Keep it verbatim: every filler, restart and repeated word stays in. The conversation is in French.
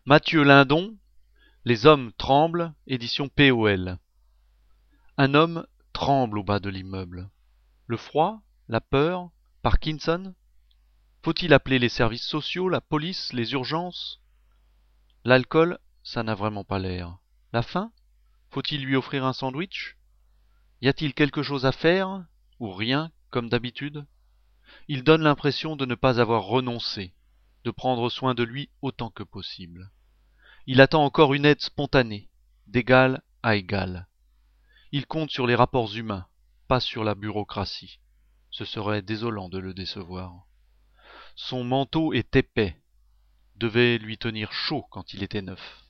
Mathieu Lindon, Les hommes tremblent, édition P O L. Un homme tremble au bas de l'immeuble. Le froid? La peur? Parkinson? Faut-il appeler les services sociaux, la police, les urgences? L'alcool, ça n'a vraiment pas l'air. La faim? Faut-il lui offrir un sandwich? Y a-t-il quelque chose à faire? Ou rien, comme d'habitude? Il donne l'impression de ne pas avoir renoncé, de prendre soin de lui autant que possible. Il attend encore une aide spontanée, d'égal à égal. Il compte sur les rapports humains, pas sur la bureaucratie. Ce serait désolant de le décevoir. Son manteau est épais, devait lui tenir chaud quand il était neuf.